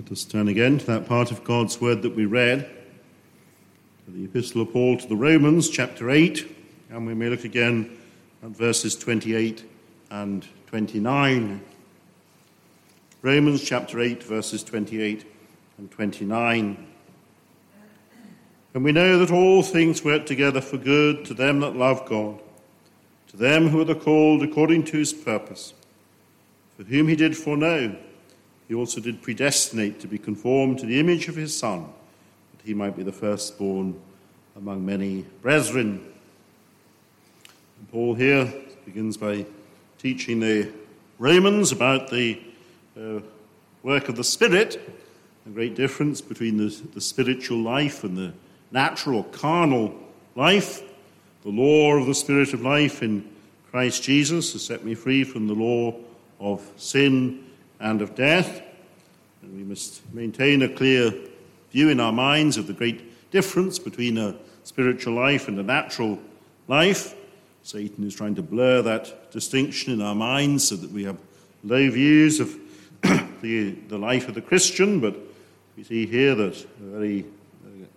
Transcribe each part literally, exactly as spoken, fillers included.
Let us turn again to that part of God's word that we read, to the Epistle of Paul to the Romans, chapter eight, and we may look again at verses twenty-eight and twenty-nine. Romans chapter eight, verses twenty-eight and twenty-nine. And we know that all things work together for good to them that love God, to them who are the called according to his purpose. For whom he did foreknow, he also did predestinate to be conformed to the image of his Son, that he might be the firstborn among many brethren. And Paul here begins by teaching the Romans about the uh, work of the Spirit, a great difference between the, the spiritual life and the natural, carnal life. The law of the Spirit of life in Christ Jesus has set me free from the law of sin and of death. And we must maintain a clear view in our minds of the great difference between a spiritual life and a natural life. Satan is trying to blur that distinction in our minds so that we have low views of the, the life of the Christian, but we see here that a very uh,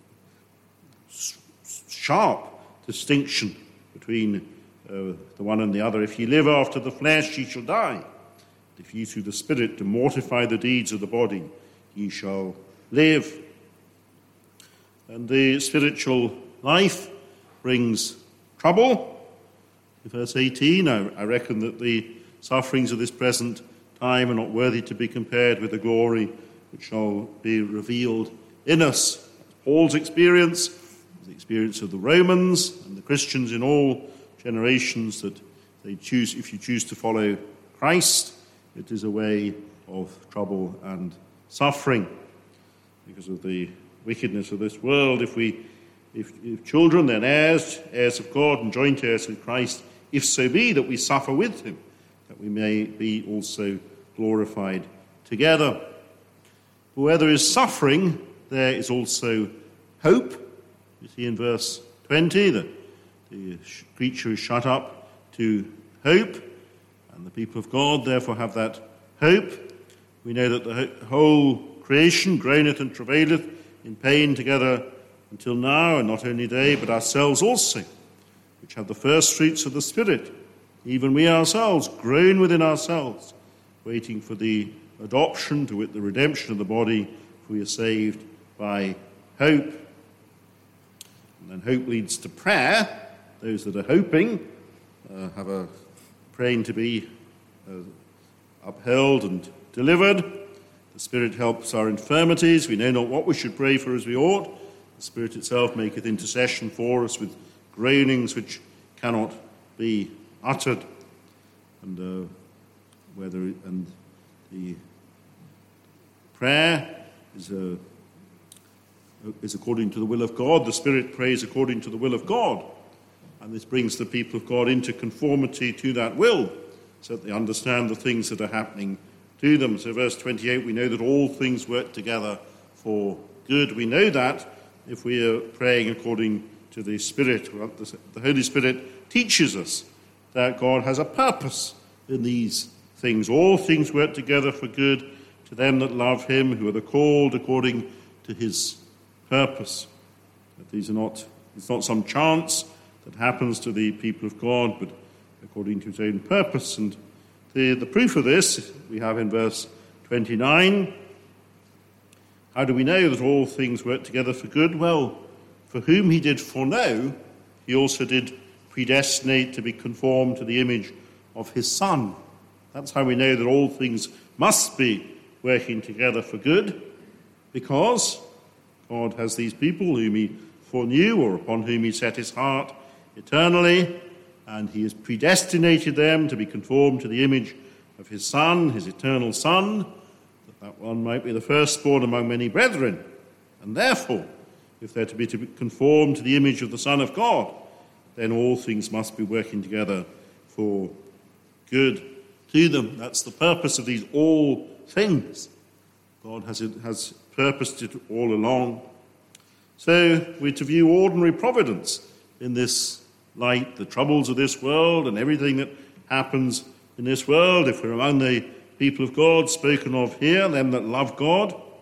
sharp distinction between uh, the one and the other. If ye live after the flesh, ye shall die. If ye through the Spirit do mortify the deeds of the body, ye shall live. And the spiritual life brings trouble. In verse eighteen, I, I reckon that the sufferings of this present time are not worthy to be compared with the glory which shall be revealed in us. Paul's experience, the experience of the Romans and the Christians in all generations, that they choose, if you choose to follow Christ, it is a way of trouble and suffering because of the wickedness of this world. If we, if, if children, then heirs, heirs of God and joint heirs with Christ, if so be that we suffer with him, that we may be also glorified together. But where there is suffering, there is also hope. You see in verse twenty that the creature is shut up to hope, and the people of God therefore have that hope. We know that the whole creation groaneth and travaileth in pain together until now, and not only they, but ourselves also, which have the first fruits of the Spirit. Even we ourselves groan within ourselves, waiting for the adoption, to wit, the redemption of the body, for we are saved by hope. And then hope leads to prayer. Those that are hoping uh, have a praying to be uh, upheld and delivered. The Spirit helps our infirmities. We know not what we should pray for as we ought. The Spirit itself maketh intercession for us with groanings which cannot be uttered. And uh, whether and the prayer is uh, is according to the will of God. The Spirit prays according to the will of God. And this brings the people of God into conformity to that will, so that they understand the things that are happening to them. So verse twenty-eight, we know that all things work together for good. We know that if we are praying according to the Spirit. The Holy Spirit teaches us that God has a purpose in these things. All things work together for good to them that love him, who are the called according to his purpose. That these are not, it's not some chance that happens to the people of God, but according to his own purpose. And the, the proof of this we have in verse twenty-nine. How do we know that all things work together for good? Well, for whom he did foreknow, he also did predestinate to be conformed to the image of his Son. That's how we know that all things must be working together for good, because God has these people whom he foreknew, or upon whom he set his heart eternally, and he has predestinated them to be conformed to the image of his Son, his eternal Son, that that one might be the firstborn among many brethren. And therefore, if they're to be to be conformed to the image of the Son of God, then all things must be working together for good to them. That's the purpose of these all things. God has, has purposed it all along. So we're to view ordinary providence in this light, the troubles of this world and everything that happens in this world. If we're among the people of God spoken of here, them that love God,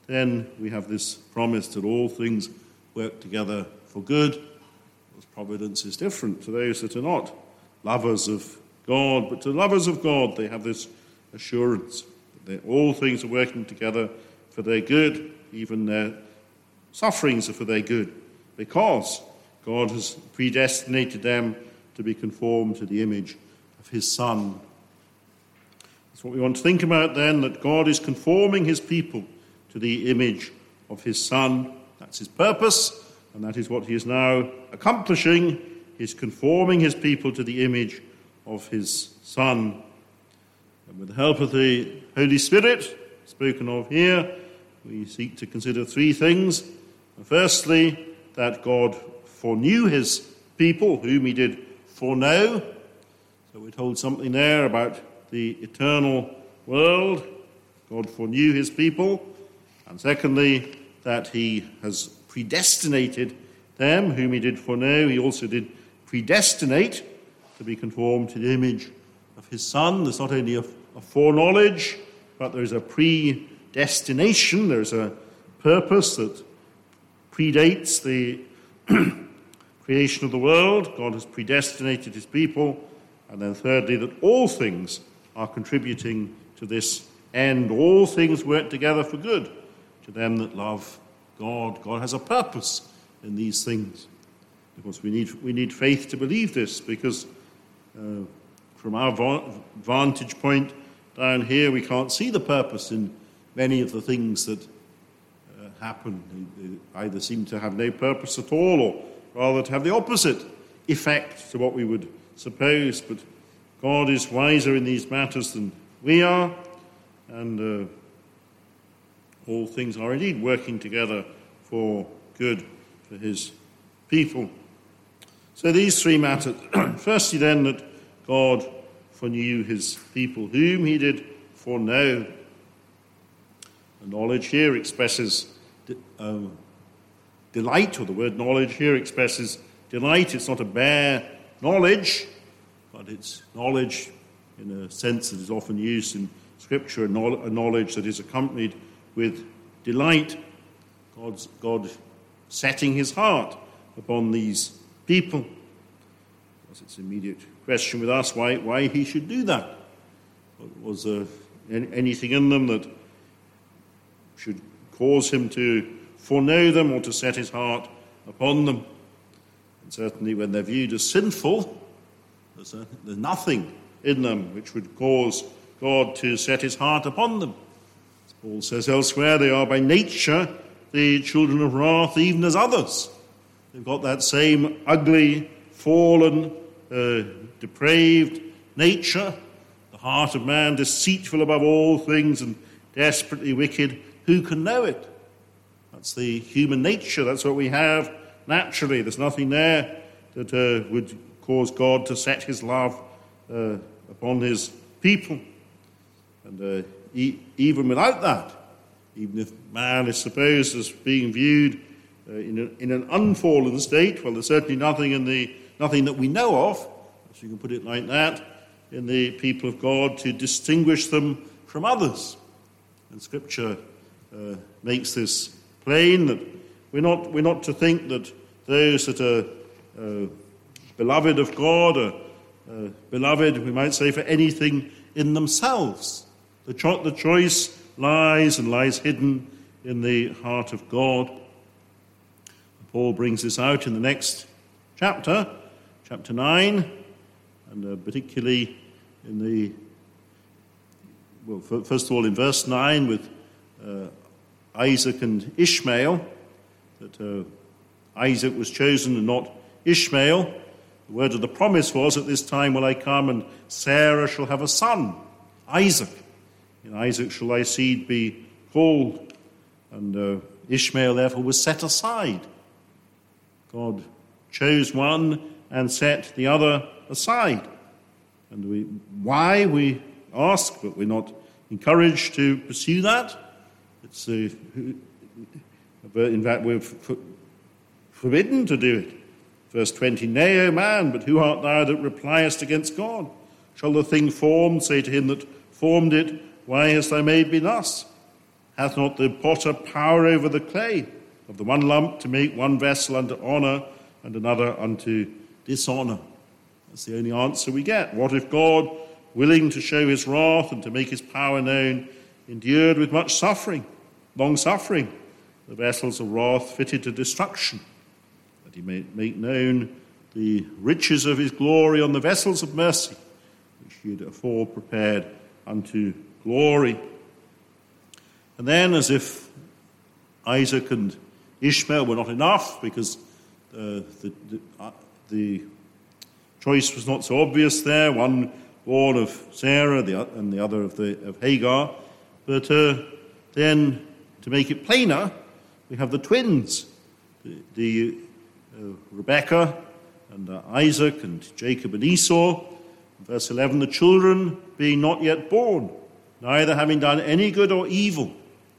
then we have this promise that all things work together for good. Because providence is different to those that are not lovers of God, but to lovers of God they have this assurance that all things are working together for their good, even their sufferings are for their good, because God has predestinated them to be conformed to the image of his Son. That's what we want to think about then, that God is conforming his people to the image of his Son. That's his purpose, and that is what he is now accomplishing. He's conforming his people to the image of his Son. And with the help of the Holy Spirit, spoken of here, we seek to consider three things. Firstly, that God foreknew his people, whom he did foreknow. So we're told something there about the eternal world. God foreknew his people. And secondly, that he has predestinated them, whom he did foreknow. He also did predestinate to be conformed to the image of his Son. There's not only a, a foreknowledge, but there's a predestination. There's a purpose that predates the creation of the world. God has predestinated his people. And then thirdly, that all things are contributing to this end. All things work together for good to them that love God. God has a purpose in these things. Of course, we need we need faith to believe this, because uh, from our vantage point down here, we can't see the purpose in many of the things that uh, happen. They, they either seem to have no purpose at all, or rather to have the opposite effect to what we would suppose. But God is wiser in these matters than we are, and uh, all things are indeed working together for good for his people. So these three matters. Firstly then, that God foreknew his people, whom he did foreknow. The knowledge here expresses uh, delight, or the word knowledge here expresses delight. It's not a bare knowledge, but it's knowledge in a sense that is often used in Scripture, a knowledge that is accompanied with delight. God's, God setting his heart upon these people. Because it's an immediate question with us why, why he should do that. Was there anything in them that should cause him to foreknow them or to set his heart upon them? And certainly when they're viewed as sinful, there's, a, there's nothing in them which would cause God to set his heart upon them. As Paul says elsewhere, they are by nature the children of wrath, even as others. They've got that same ugly, fallen, uh, depraved nature. The heart of man deceitful above all things and desperately wicked. Who can know it? That's the human nature. That's what we have naturally. There's nothing there that uh, would cause God to set his love uh, upon his people. And uh, e- even without that, even if man is supposed as being viewed uh, in, a, in an unfallen state, well, there's certainly nothing in the nothing that we know of, if you can put it like that, in the people of God to distinguish them from others. And Scripture uh, makes this plain, that we're not we're not to think that those that are uh, beloved of God are uh, beloved, we might say, for anything in themselves. The, cho- the choice lies and lies hidden in the heart of God. Paul brings this out in the next chapter, chapter nine, and uh, particularly in the, well, f- first of all in verse nine with uh, Isaac and Ishmael, that uh, Isaac was chosen and not Ishmael. The word of the promise was, at this time will I come, and Sarah shall have a son, Isaac. In Isaac shall thy seed be called. And uh, Ishmael therefore was set aside. God chose one and set the other aside. And we, why, we ask, but we're not encouraged to pursue that. It's uh, in fact we're f- forbidden to do it. Verse twenty, Nay, O man, but who art thou that repliest against God? Shall the thing formed say to him that formed it, Why hast thou made me thus? hath not the potter power over the clay, of the one lump to make one vessel unto honour and another unto dishonour? That's the only answer we get. What if God, willing to show his wrath and to make his power known, endured with much suffering, long suffering, the vessels of wrath fitted to destruction, that he may make known the riches of his glory on the vessels of mercy, which he had afore prepared unto glory? And then, as if Isaac and Ishmael were not enough, because uh, the, the, uh, the choice was not so obvious there, one born of Sarah the, and the other of, the, of Hagar, but uh, then, to make it plainer, we have the twins, the, the uh, Rebekah and uh, Isaac and Jacob and Esau. In verse eleven, the children being not yet born, neither having done any good or evil.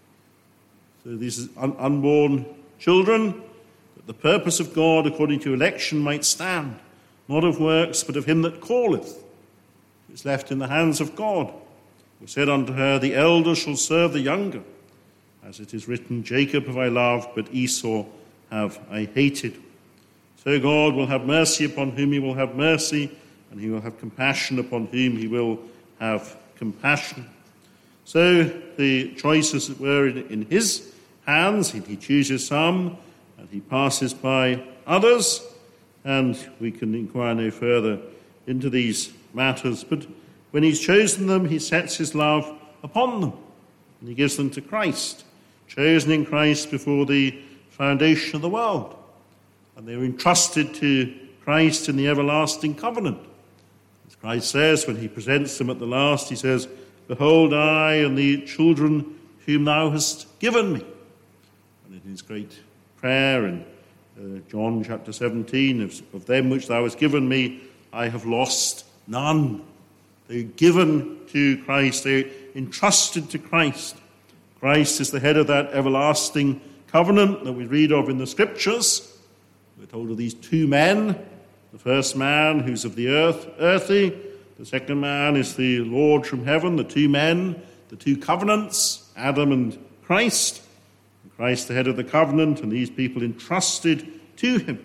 So these un- unborn children, that the purpose of God according to election might stand, not of works, but of him that calleth. It's left in the hands of God. We said unto her, the elder shall serve the younger. As it is written, Jacob have I loved, but Esau have I hated. So God will have mercy upon whom he will have mercy, and he will have compassion upon whom he will have compassion. So the choice, as it were, in, in his hands. He, he chooses some, and he passes by others, and we can inquire no further into these matters. But when he's chosen them, he sets his love upon them, and he gives them to Christ, chosen in Christ before the foundation of the world. And they were entrusted to Christ in the everlasting covenant. As Christ says, when he presents them at the last, he says, Behold, I and the children whom thou hast given me. And in his great prayer in uh, John chapter seventeen, of, of them which thou hast given me, I have lost none. They're given to Christ. They're entrusted to Christ. Christ is the head of that everlasting covenant that we read of in the Scriptures. We're told of these two men. The first man who's of the earth, earthy. The second man is the Lord from heaven. The two men, the two covenants, Adam and Christ. And Christ the head of the covenant, and these people entrusted to him.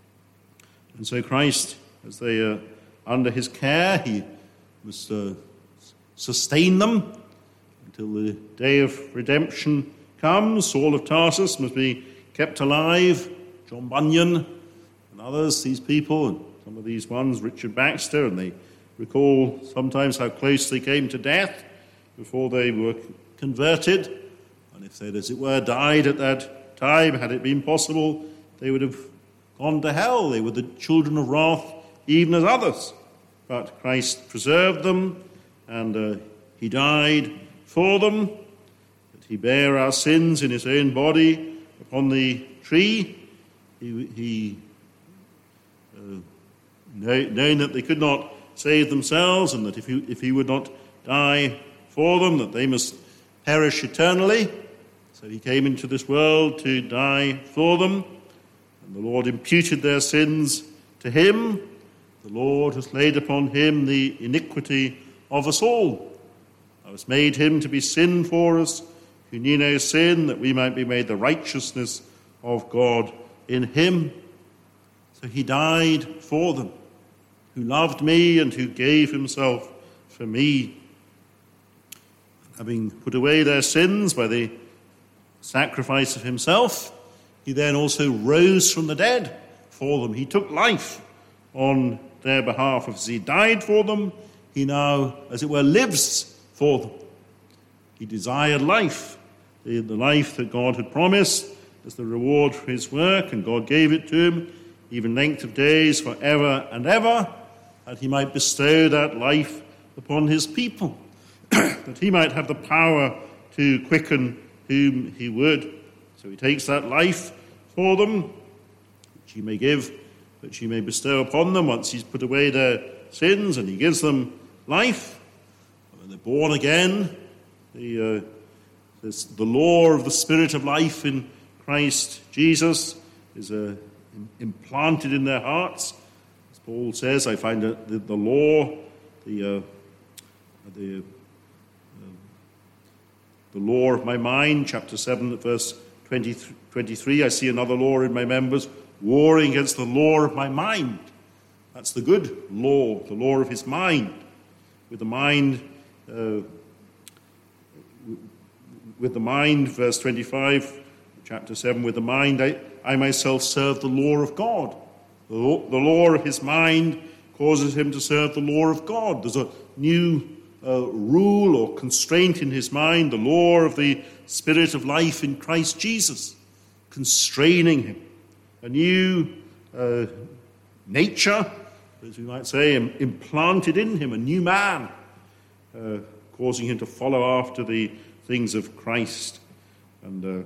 And so Christ, as they are under his care, he must uh, sustain them until the day of redemption comes. Saul of Tarsus must be kept alive. John Bunyan and others, these people, and some of these ones, Richard Baxter, and they recall sometimes how close they came to death before they were converted. And if they'd, as it were, died at that time, had it been possible, they would have gone to hell. They were the children of wrath, even as others. But Christ preserved them, and uh, he died for them, that he bare our sins in his own body upon the tree. He, he uh, knowing that they could not save themselves, and that if he, if he would not die for them, that they must perish eternally. So he came into this world to die for them, and the Lord imputed their sins to him. The Lord has laid upon him the iniquity of us all. Thou hast made him to be sin for us, who knew no sin, that we might be made the righteousness of God in him. So he died for them, who loved me and who gave himself for me. Having put away their sins by the sacrifice of himself, he then also rose from the dead for them. He took life on their behalf. As he died for them, he now, as it were, lives for them. He desired life, the, the life that God had promised as the reward for his work, and God gave it to him, even length of days forever and ever, that he might bestow that life upon his people, that he might have the power to quicken whom he would. So he takes that life for them, which he may give, which he may bestow upon them once he's put away their sins, and he gives them life. When they're born again, the, uh, this, the law of the Spirit of life in Christ Jesus is uh, implanted in their hearts. As Paul says, I find that the, the law, the uh, the, uh, the law of my mind, chapter seven, verse twenty-three, I see another law in my members, warring against the law of my mind. That's the good law, the law of his mind. With the mind, uh, with the mind, verse twenty-five, chapter seven, with the mind, I, I myself serve the law of God. The law, the law of his mind causes him to serve the law of God. There's a new uh, rule or constraint in his mind, the law of the Spirit of life in Christ Jesus, constraining him. A new uh, nature, as we might say, implanted in him, a new man, uh, causing him to follow after the things of Christ. And uh,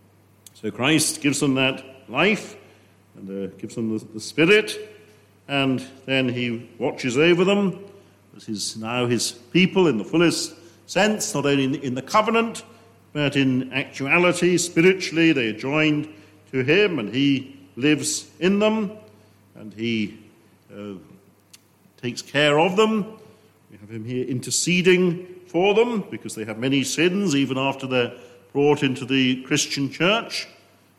so Christ gives them that life and uh, gives them the, the Spirit, and then he watches over them as his, now his people in the fullest sense, not only in, in the covenant, but in actuality, spiritually, they are joined to him, and he lives in them, and he uh, takes care of them. We have him here interceding for them, because they have many sins, even after they're brought into the Christian church.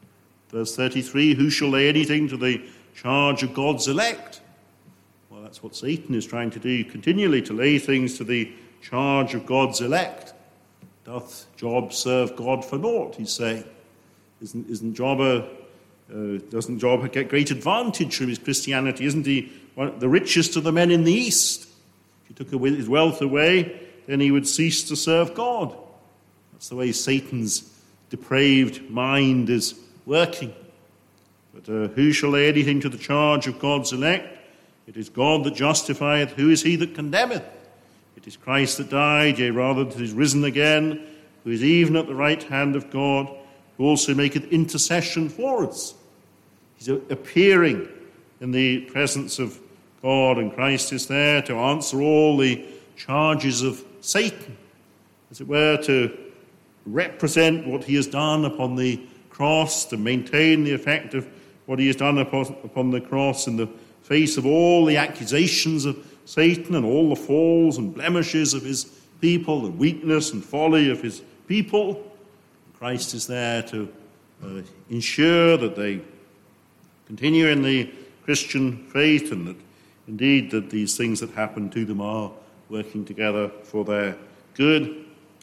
Verse thirty-three, who shall lay anything to the charge of God's elect? Well, that's what Satan is trying to do continually, to lay things to the charge of God's elect. Doth Job serve God for naught, he's saying. Isn't, isn't Job a, uh, doesn't Job get great advantage from his Christianity? Isn't he one, the richest of the men in the East? If he took his wealth away, then he would cease to serve God. That's the way Satan's depraved mind is working. But uh, who shall lay anything to the charge of God's elect? It is God that justifieth. Who is he that condemneth? It is Christ that died, yea, rather that is risen again, who is even at the right hand of God, who also maketh intercession for us. He's appearing in the presence of God, and Christ is there to answer all the charges of Satan, as it were, to represent what he has done upon the cross, to maintain the effect of what he has done upon, upon the cross in the face of all the accusations of Satan and all the falls and blemishes of his people, and weakness and folly of his people. Christ is there to uh, ensure that they continue in the Christian faith, and that indeed that these things that happen to them are working together for their good.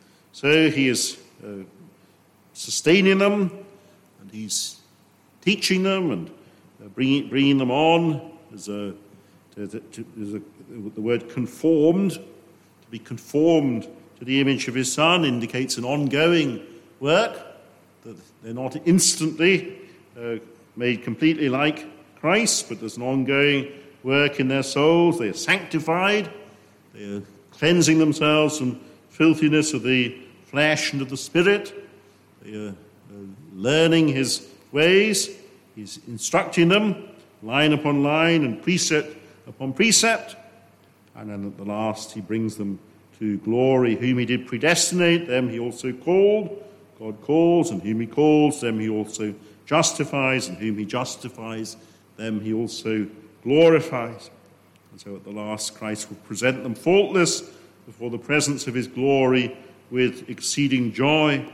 So he is uh, sustaining them, and he's teaching them and uh, bringing, bringing them on as a, to, to, as a, the word conformed. To be conformed to the image of his Son indicates an ongoing work, that they're not instantly uh, made completely like Christ, but there's an ongoing work in their souls. They are sanctified. They are cleansing themselves from filthiness of the flesh and of the spirit. They are uh, learning his ways. He's instructing them line upon line and precept upon precept. And then at the last he brings them to glory. Whom he did predestinate, them he also called. God calls, and whom he calls, them he also justifies, and whom he justifies, them he also glorifies. And so at the last Christ will present them faultless before the presence of his glory with exceeding joy.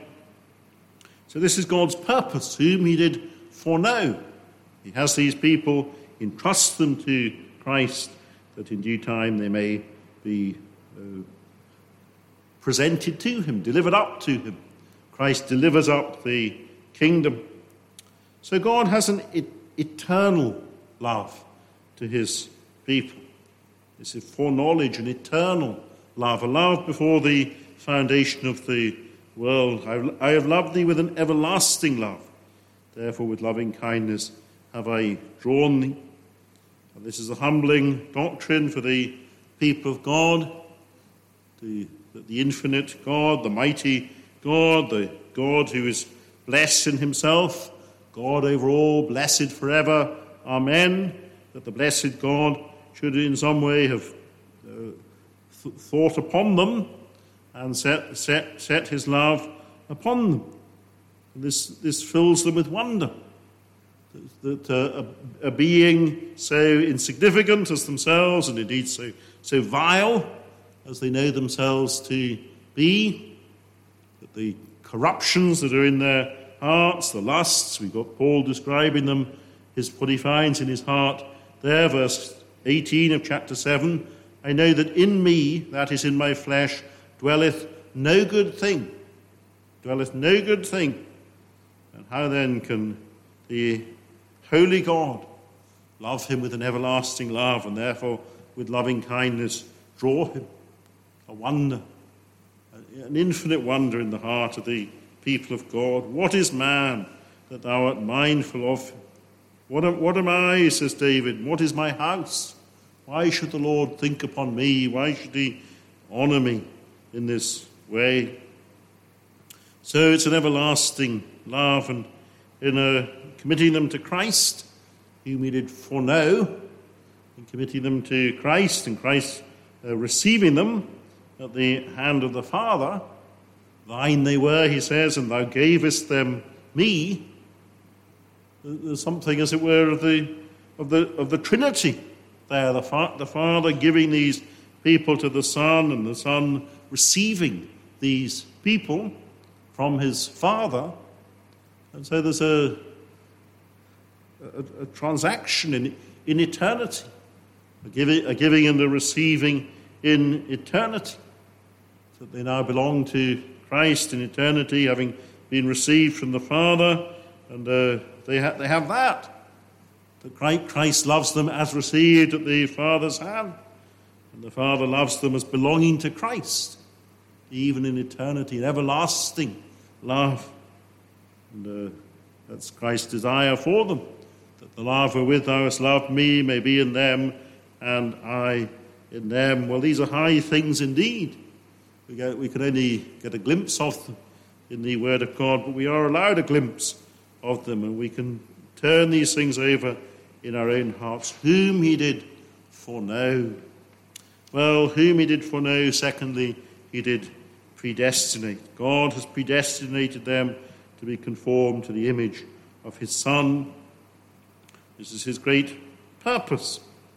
So this is God's purpose, whom he did foreknow. He has these people, entrusts them to Christ, that in due time they may be uh, presented to him, delivered up to him. Christ delivers up the kingdom. So God has an e- eternal love to his people. This is foreknowledge, an eternal love, a love before the foundation of the world. I have loved thee with an everlasting love. Therefore with loving kindness have I drawn thee. And this is a humbling doctrine for the people of God, the, the infinite God, the mighty God, the God who is blessed in himself, God over all, blessed forever. Amen. That the blessed God should in some way have uh, th- thought upon them and set, set, set his love upon them. And this, this fills them with wonder. That, that uh, a, a being so insignificant as themselves, and indeed so, so vile as they know themselves to be, that that the corruptions that are in their hearts, the lusts, we've got Paul describing them, his, what he finds in his heart there, verse eighteen of chapter seven, I know that in me, that is in my flesh, dwelleth no good thing, dwelleth no good thing. And how then can the holy God love him with an everlasting love, and therefore with loving kindness draw him? A wonder, an infinite wonder in the heart of the people of God. What is man that thou art mindful of him? What am, what am I, says David? What is my house? Why should the Lord think upon me? Why should he honour me in this way? So it's an everlasting love, and in uh, committing them to Christ, whom he did foreknow, in committing them to Christ, and Christ uh, receiving them at the hand of the Father, thine they were, he says, and thou gavest them me. There's something, as it were, of the of the of the Trinity there. The, fa- the Father giving these people to the Son, and the Son receiving these people from his Father. And so there's a a, a transaction in in eternity, a giving, a giving and a receiving in eternity. That they now belong to Christ in eternity, having been received from the Father, and uh, they, ha- they have that. That Christ loves them as received at the Father's hand, and the Father loves them as belonging to Christ, even in eternity, an everlasting love. And uh, that's Christ's desire for them, that the love wherewith thou hast loved me may be in them, and I in them. Well, these are high things indeed. We, get, we can only get a glimpse of them in the Word of God, but we are allowed a glimpse of them, and we can turn these things over in our own hearts. Whom he did foreknow. Well, whom he did foreknow, secondly, he did predestinate. God has predestinated them to be conformed to the image of his Son. This is his great purpose.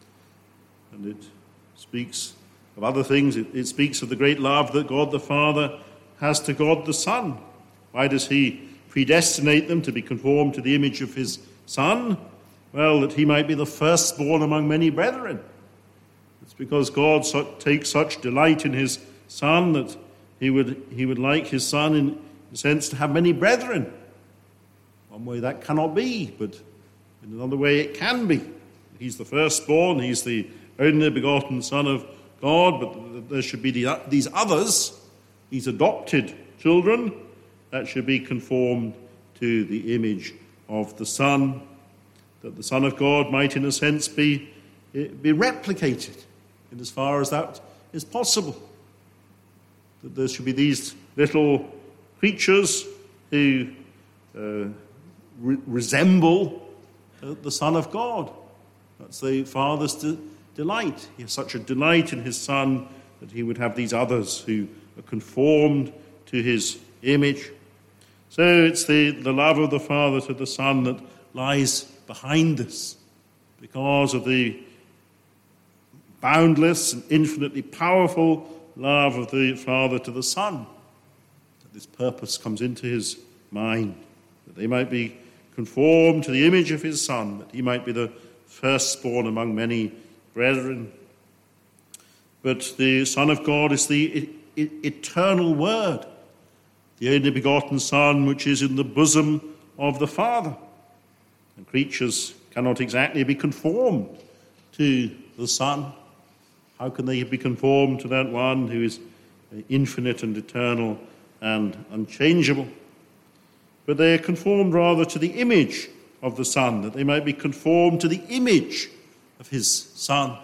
And it speaks of other things. It, it speaks of the great love that God the Father has to God the Son. Why does he predestinate them to be conformed to the image of his Son? Well, that he might be the firstborn among many brethren. It's because God so, takes such delight in his Son that he would he would like his Son, in a sense, to have many brethren. One way that cannot be, but in another way it can be. He's the firstborn, he's the only begotten Son of God, but there should be the, these others, these adopted children, that should be conformed to the image of the Son, that the Son of God might, in a sense, be, be replicated in as far as that is possible. That there should be these little creatures who uh, re- resemble uh, the Son of God. That's the Father's de- delight. He has such a delight in his Son that he would have these others who are conformed to his image. So it's the, the love of the Father to the Son that lies behind this, because of the boundless and infinitely powerful love of the Father to the Son. That this purpose comes into his mind, that they might be conformed to the image of his Son, that he might be the firstborn among many brethren. But the Son of God is the e- e- eternal Word, the only begotten Son, which is in the bosom of the Father. And creatures cannot exactly be conformed to the Son. How can they be conformed to that one who is infinite and eternal and unchangeable? But they are conformed rather to the image of the Son, that they might be conformed to the image of his Son.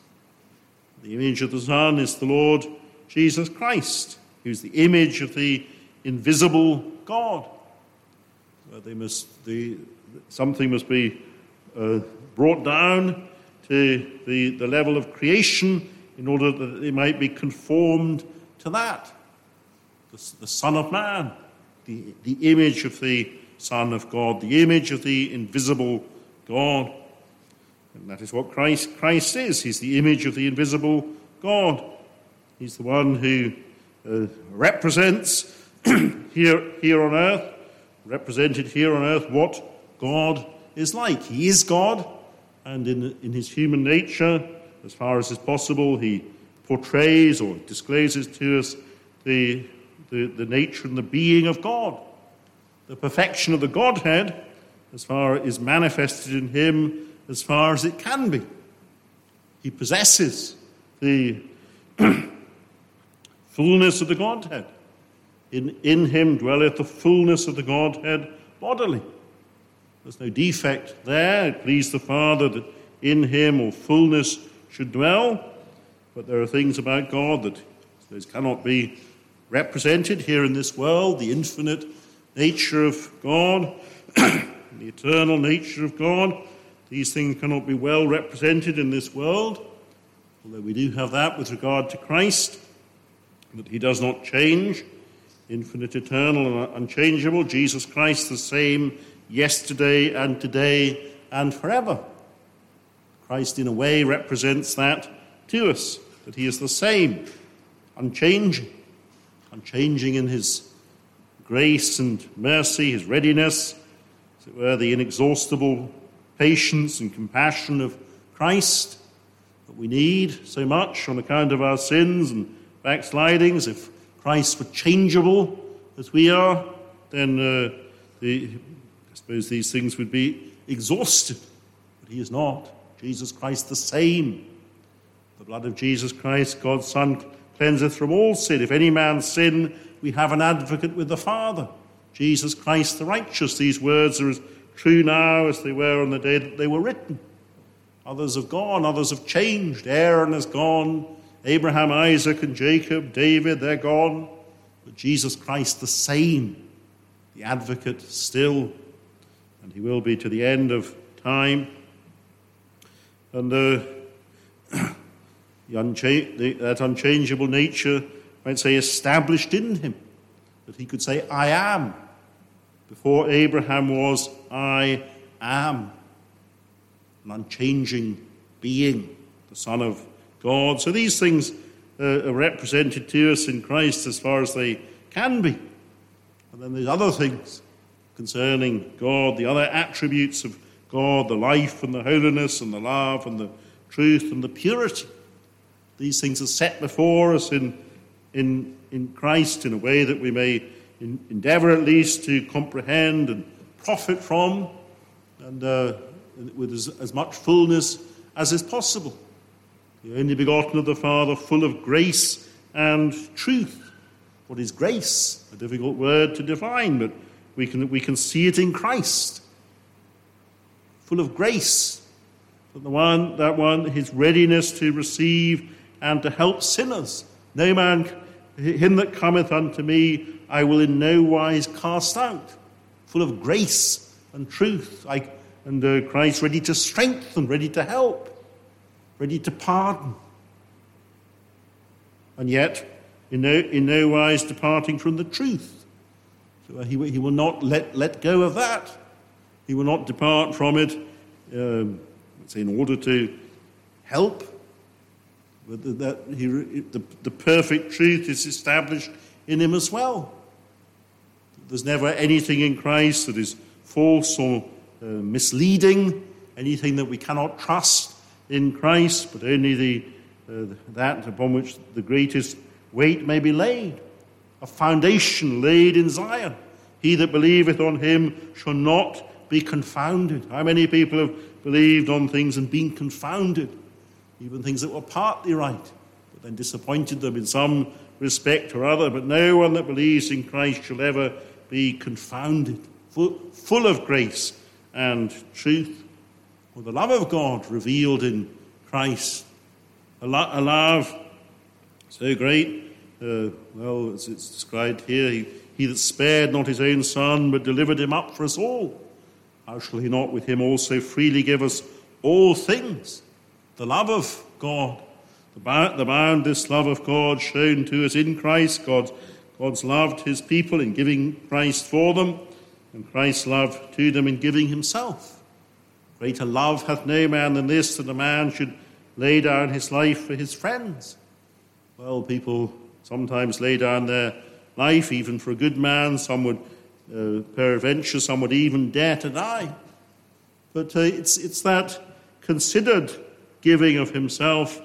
The image of the Son is the Lord Jesus Christ, who is the image of the invisible God. Well, they must, the, something must be uh, brought down to the, the level of creation in order that they might be conformed to that. The, the Son of Man, the, the image of the Son of God, the image of the invisible God. And that is what Christ, Christ is. He's the image of the invisible God. He's the one who uh, represents here, here on earth, represented here on earth, what God is like. He is God, and in, in his human nature, as far as is possible, he portrays or discloses to us the, the, the nature and the being of God. The perfection of the Godhead, as far as is manifested in him, as far as it can be. He possesses the fullness of the Godhead. In, in him dwelleth the fullness of the Godhead bodily. There's no defect there. It pleased the Father that in him all fullness should dwell. But there are things about God that I suppose cannot be represented here in this world. The infinite nature of God, the eternal nature of God. These things cannot be well represented in this world. Although we do have that with regard to Christ, that he does not change. Infinite, eternal, and unchangeable. Jesus Christ the same yesterday and today and forever. Christ in a way represents that to us, that he is the same, unchanging, unchanging in his grace and mercy, his readiness, as it were, the inexhaustible patience and compassion of Christ that we need so much on account of our sins and backslidings. If Christ were changeable as we are, then uh, the, I suppose these things would be exhausted. But he is not. Jesus Christ the same. The blood of Jesus Christ, God's Son, cleanseth from all sin. If any man sin, we have an advocate with the Father, Jesus Christ the righteous. These words are as true now as they were on the day that they were written. Others have gone, others have changed. Aaron has gone. Abraham, Isaac, and Jacob, David, they're gone. But Jesus Christ the same, the advocate still, and he will be to the end of time. And uh, the uncha- the, that unchangeable nature, I might say, established in him, that he could say, I am. Before Abraham was, I am. An unchanging being, the Son of God. So these things uh, are represented to us in Christ as far as they can be. And then there's other things concerning God, the other attributes of God, the life and the holiness and the love and the truth and the purity. These things are set before us in, in, in Christ in a way that we may in, endeavour at least to comprehend and profit from, and uh, with as, as much fullness as is possible. The only begotten of the Father, full of grace and truth. What is grace? A difficult word to define, but we can we can see it in Christ. Full of grace. But the one, that one, his readiness to receive and to help sinners. No man, him that cometh unto me, I will in no wise cast out. Full of grace and truth. I, and uh, Christ ready to strengthen, ready to help. Ready to pardon, and yet in no, in no wise departing from the truth. So he, he will not let, let go of that. He will not depart from it um, in order to help. But that he, the, the perfect truth is established in him as well. There's never anything in Christ that is false or uh, misleading, anything that we cannot trust in Christ, but only the uh, that upon which the greatest weight may be laid, a foundation laid in Zion. He that believeth on him shall not be confounded. How many people have believed on things and been confounded, even things that were partly right, but then disappointed them in some respect or other? But no one that believes in Christ shall ever be confounded, full, full of grace and truth. Or the love of God revealed in Christ, a, lo- a love so great, uh, well, as it's described here, he, he that spared not his own Son, but delivered him up for us all. How shall he not with him also freely give us all things? The love of God, the, ba- the boundless love of God shown to us in Christ. God, God's loved his people in giving Christ for them, and Christ's love to them in giving himself. Greater love hath no man than this, that a man should lay down his life for his friends. Well, people sometimes lay down their life, even for a good man. Some would uh, peradventure, some would even dare to die. But uh, it's, it's that considered giving of himself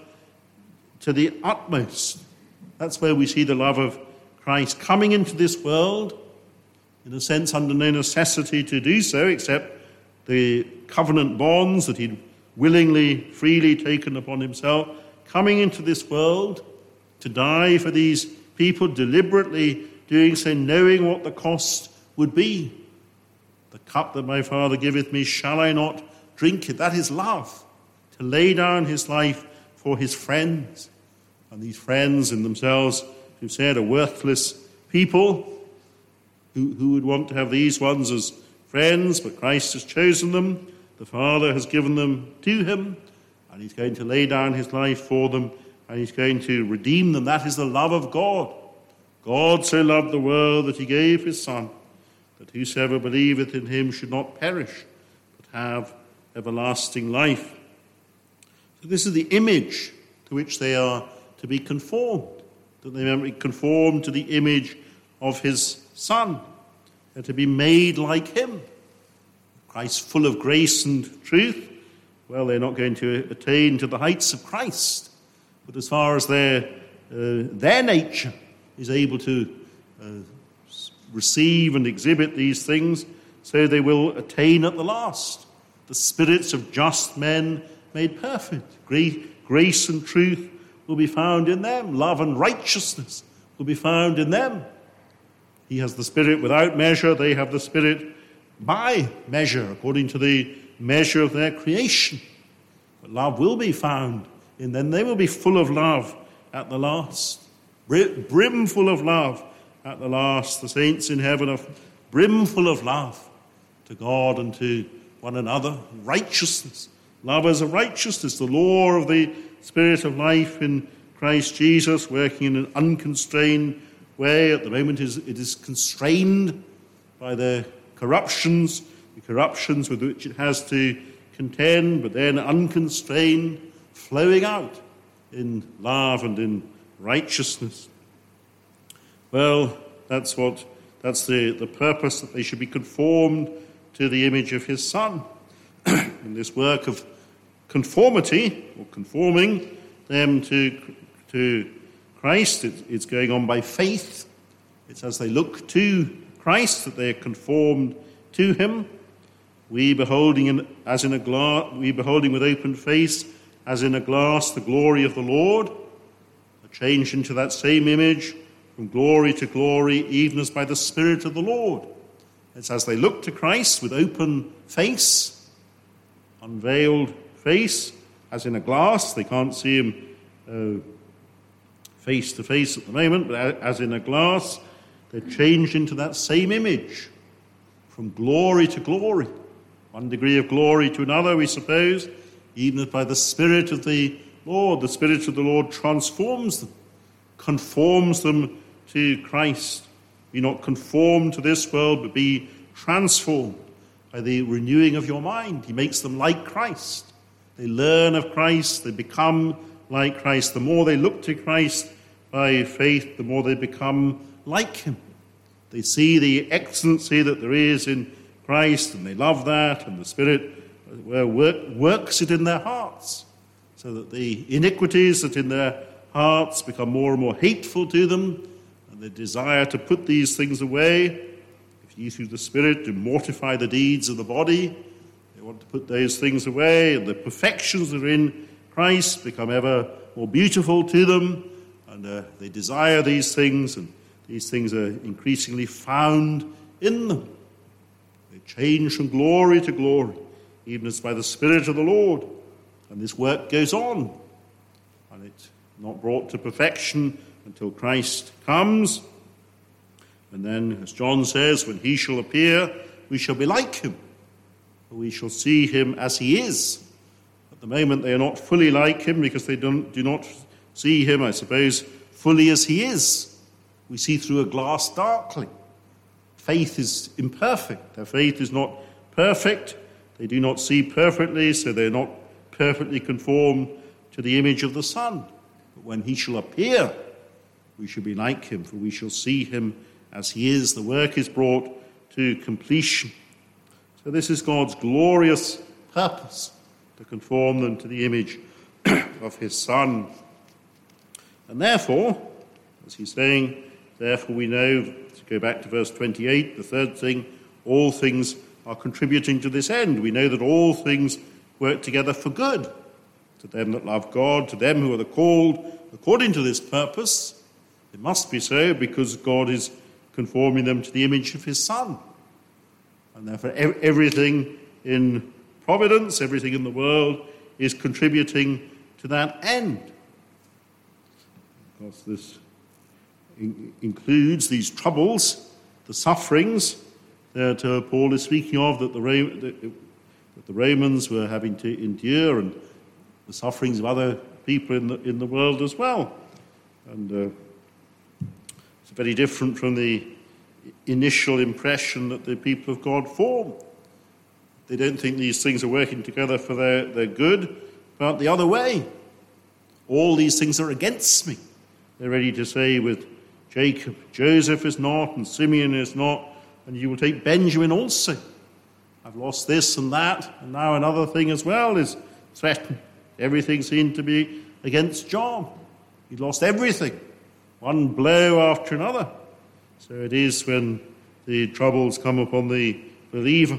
to the utmost. That's where we see the love of Christ coming into this world, in a sense under no necessity to do so, except the covenant bonds that he'd willingly, freely taken upon himself, coming into this world to die for these people, deliberately doing so, knowing what the cost would be. The cup that my Father giveth me, shall I not drink it? That is love, to lay down his life for his friends. And these friends in themselves, we've said, are worthless people. Who, who would want to have these ones as friends? But Christ has chosen them. The Father has given them to him. And he's going to lay down his life for them. And he's going to redeem them. That is the love of God. God so loved the world that he gave his Son, that whosoever believeth in him should not perish, but have everlasting life. So this is the image to which they are to be conformed, that they may be conformed to the image of his Son. They're to be made like him. Christ full of grace and truth. Well, they're not going to attain to the heights of Christ, but as far as their, uh, their nature is able to uh, receive and exhibit these things, so they will attain at the last. The spirits of just men made perfect. Grace and truth will be found in them. Love and righteousness will be found in them. He has the Spirit without measure. They have the Spirit by measure, according to the measure of their creation. But love will be found in them. They will be full of love at the last. Brimful of love at the last. The saints in heaven are brimful of love to God and to one another. Righteousness. Love as a righteousness. The law of the Spirit of life in Christ Jesus, working in an unconstrained way. At the moment it is constrained by the corruptions, the corruptions with which it has to contend, but then unconstrained, flowing out in love and in righteousness. Well, that's what that's the, the purpose, that they should be conformed to the image of his Son. In this work of conformity, or conforming them to, to Christ, it, it's going on by faith. It's as they look to Christ that they are conformed to him. We beholding in, as in a glass, we beholding with open face, as in a glass, the glory of the Lord, are changed into that same image from glory to glory, even as by the Spirit of the Lord. It's as they look to Christ with open face, unveiled face, as in a glass. They can't see him uh, face to face at the moment, but as in a glass, they're changed into that same image from glory to glory. One degree of glory to another, we suppose, even as by the Spirit of the Lord. The Spirit of the Lord transforms them, conforms them to Christ. Be not conformed to this world, but be transformed by the renewing of your mind. He makes them like Christ. They learn of Christ, they become like Christ. The more they look to Christ by faith, the more they become like him. They see the excellency that there is in Christ, and they love that, and the Spirit well, work, works it in their hearts, so that the iniquities that in their hearts become more and more hateful to them, and they desire to put these things away. If ye through the Spirit do mortify the deeds of the body, they want to put those things away, and the perfections that are in Christ become ever more beautiful to them, and uh, they desire these things, and these things are increasingly found in them. They change from glory to glory, even as by the Spirit of the Lord. And this work goes on, and it's not brought to perfection until Christ comes. And then, as John says, when he shall appear, we shall be like him, for we shall see him as he is. At the moment, they are not fully like him because they don't, do not see him, I suppose, fully as he is. We see through a glass darkly. Faith is imperfect. Their faith is not perfect. They do not see perfectly, so they're not perfectly conformed to the image of the Son. But when he shall appear, we should be like him, for we shall see him as he is. The work is brought to completion. So this is God's glorious purpose, to conform them to the image of his Son. And therefore, as he's saying, therefore we know, to go back to verse twenty-eight, the third thing, all things are contributing to this end. We know that all things work together for good, to them that love God, to them who are the called according to this purpose. It must be so because God is conforming them to the image of his Son. And therefore everything in providence, everything in the world is contributing to that end. Of course, this in- includes these troubles, the sufferings that uh, Paul is speaking of, that the, Ro- that the Romans were having to endure, and the sufferings of other people in the, in the world as well. And uh, it's very different from the initial impression that the people of God form. They don't think these things are working together for their, their good, but the other way. All these things are against me. They're ready to say with Jacob, Joseph is not, and Simeon is not, and you will take Benjamin also. I've lost this and that, and now another thing as well is threatened. Everything seemed to be against John. He'd lost everything, one blow after another. So it is when the troubles come upon the believer.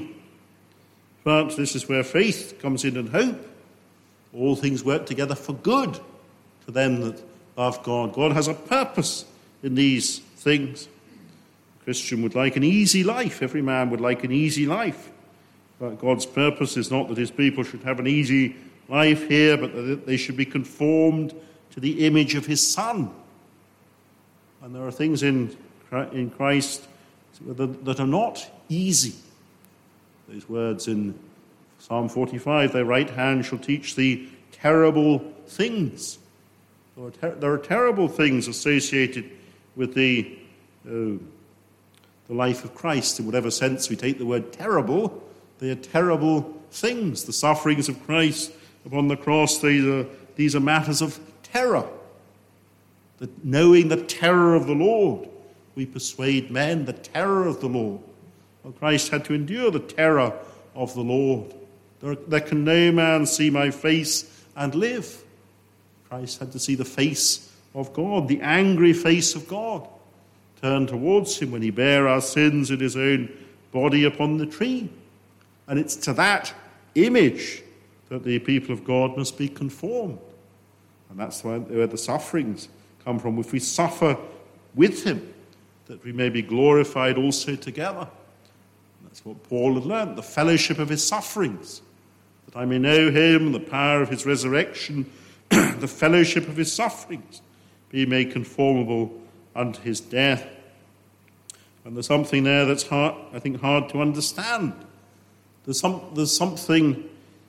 But this is where faith comes in and hope. All things work together for good to them that love God. God has a purpose in these things. A Christian would like an easy life. Every man would like an easy life. But God's purpose is not that his people should have an easy life here, but that they should be conformed to the image of his Son. And there are things in in Christ that are not easy. Those words in Psalm forty-five, thy right hand shall teach thee terrible things. There are, ter- there are terrible things associated with the, uh, the life of Christ. In whatever sense we take the word terrible, they are terrible things. The sufferings of Christ upon the cross, these are, these are matters of terror. That knowing the terror of the Lord, we persuade men, the terror of the Lord. Well, Christ had to endure the terror of the Lord. There, there can no man see my face and live. Christ had to see the face of God, the angry face of God, turn towards him when he bare our sins in his own body upon the tree. And it's to that image that the people of God must be conformed. And that's where the sufferings come from. If we suffer with him, that we may be glorified also together. And that's what Paul had learned, the fellowship of his sufferings, that I may know him, the power of his resurrection, the fellowship of his sufferings, be made conformable unto his death. And there's something there that's hard, I think, hard to understand. There's some, there's something,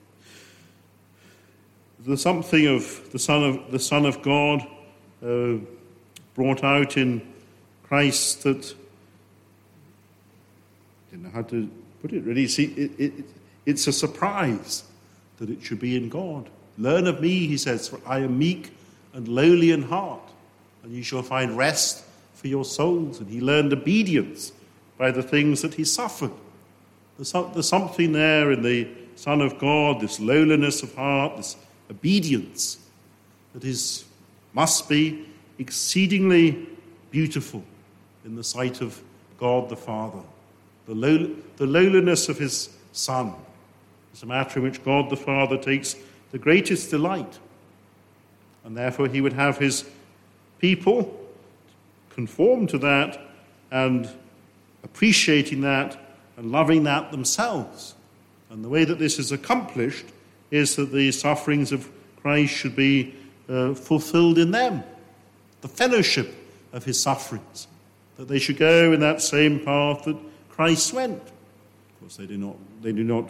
there's something of the Son of the Son of God uh, brought out in Christ that, I don't know how to put it really. See, it, it, it's a surprise that it should be in God. Learn of me, he says, for I am meek and lowly in heart, and you shall find rest for your souls. And he learned obedience by the things that he suffered. There's, there's something there in the Son of God, this lowliness of heart, this obedience, that is must be exceedingly beautiful in the sight of God the Father. The, low, the lowliness of his Son is a matter in which God the Father takes the greatest delight. And therefore he would have his people conform to that and appreciating that and loving that themselves. And the way that this is accomplished is that the sufferings of Christ should be uh, fulfilled in them. The fellowship of his sufferings. That they should go in that same path that Christ went. Of course, they do not, they do not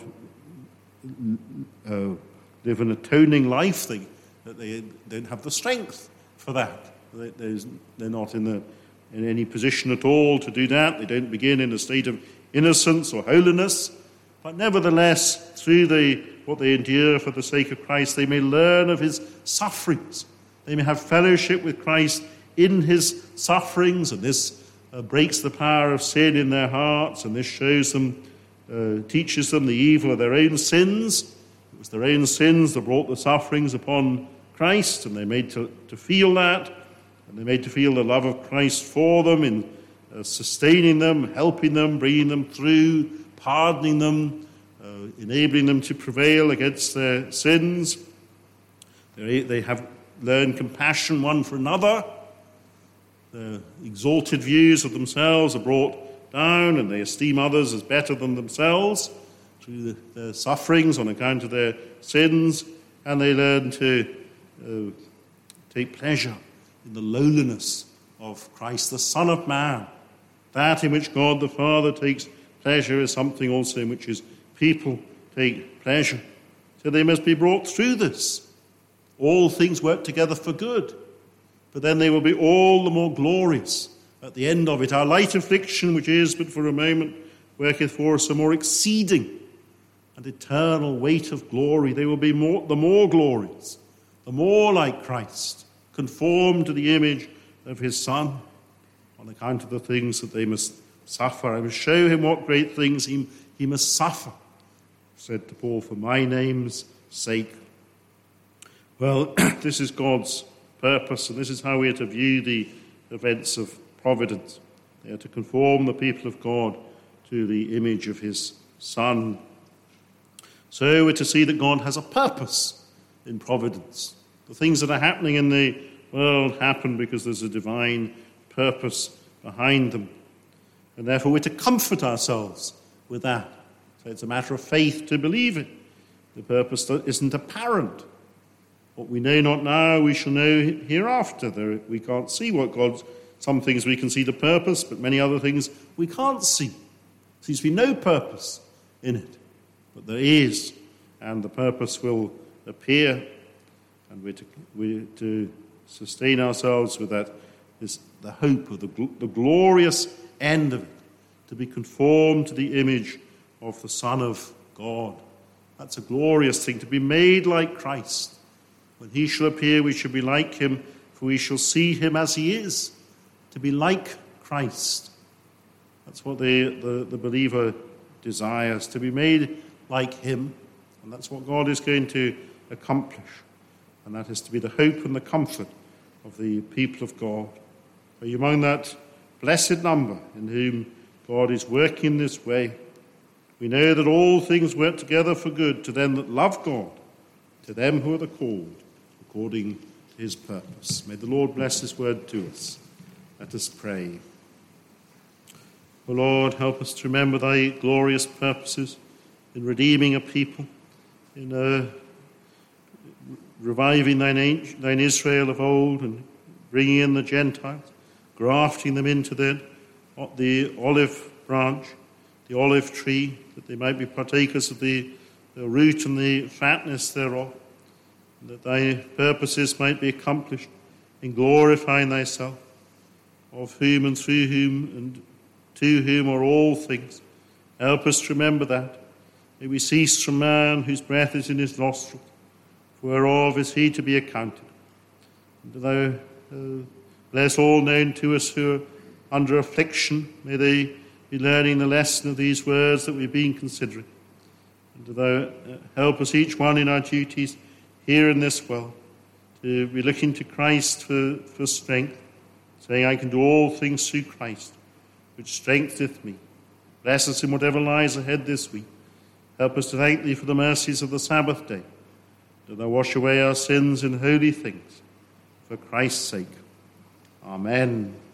uh, live an atoning life. They, that they don't have the strength for that. They, they're not in, the, in any position at all to do that. They don't begin in a state of innocence or holiness. But nevertheless, through the, what they endure for the sake of Christ, they may learn of his sufferings. They may have fellowship with Christ in his sufferings, and this uh, breaks the power of sin in their hearts, and this shows them, uh, teaches them the evil of their own sins. It was their own sins that brought the sufferings upon Christ, and they made to, to feel that, and they made to feel the love of Christ for them in uh, sustaining them, helping them, bringing them through, pardoning them, uh, enabling them to prevail against their sins. They, they have learned compassion one for another. Their exalted views of themselves are brought down, and they esteem others as better than themselves through the, their sufferings on account of their sins, and they learn to uh, take pleasure in the lowliness of Christ, the Son of Man. That in which God the Father takes pleasure is something also in which his people take pleasure. So they must be brought through this. All things work together for good, but then they will be all the more glorious at the end of it. Our light affliction, which is but for a moment, worketh for us a more exceeding and eternal weight of glory. They will be more, the more glorious, the more like Christ, conformed to the image of his Son, on account of the things that they must suffer. I will show him what great things he, he must suffer, said to Paul, for my name's sake. Well, this is God's purpose, and this is how we are to view the events of providence. They are to conform the people of God to the image of his Son. So we're to see that God has a purpose in providence. The things that are happening in the world happen because there's a divine purpose behind them. And therefore we're to comfort ourselves with that. So it's a matter of faith to believe it. The purpose that isn't apparent. What we know not now, we shall know hereafter. There, we can't see what God's... Some things we can see the purpose, but many other things we can't see. There seems to be no purpose in it. But there is, and the purpose will appear. And we're to, we're to sustain ourselves with that, this, the hope of the, the glorious end of it, to be conformed to the image of the Son of God. That's a glorious thing, to be made like Christ. When he shall appear, we shall be like him, for we shall see him as he is, to be like Christ. That's what the, the, the believer desires, to be made like him. And that's what God is going to accomplish. And that is to be the hope and the comfort of the people of God. Are you among that blessed number in whom God is working this way? We know that all things work together for good to them that love God, to them who are the called according to his purpose. May the Lord bless his word to us. Let us pray. O Lord, help us to remember thy glorious purposes in redeeming a people, in uh, reviving thine, thine Israel of old and bringing in the Gentiles, grafting them into the, the olive branch, the olive tree, that they might be partakers of the, the root and the fatness thereof, and that thy purposes might be accomplished in glorifying thyself, of whom and through whom and to whom are all things. Help us to remember that. May we cease from man whose breath is in his nostrils, whereof is he to be accounted. And thou uh, bless all known to us who are under affliction. May they be learning the lesson of these words that we've been considering. And thou uh, help us each one in our duties here in this world to be looking to Christ for, for strength, saying, I can do all things through Christ, which strengtheneth me. Bless us in whatever lies ahead this week. Help us to thank thee for the mercies of the Sabbath day, that thou wash away our sins in holy things, for Christ's sake. Amen.